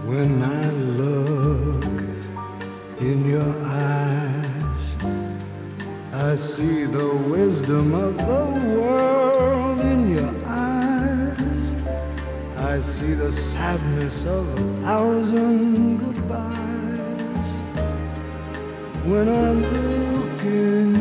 When I look in your eyes, I see the wisdom of the world in your eyes. I see the sadness of 1,000 goodbyes. When I look in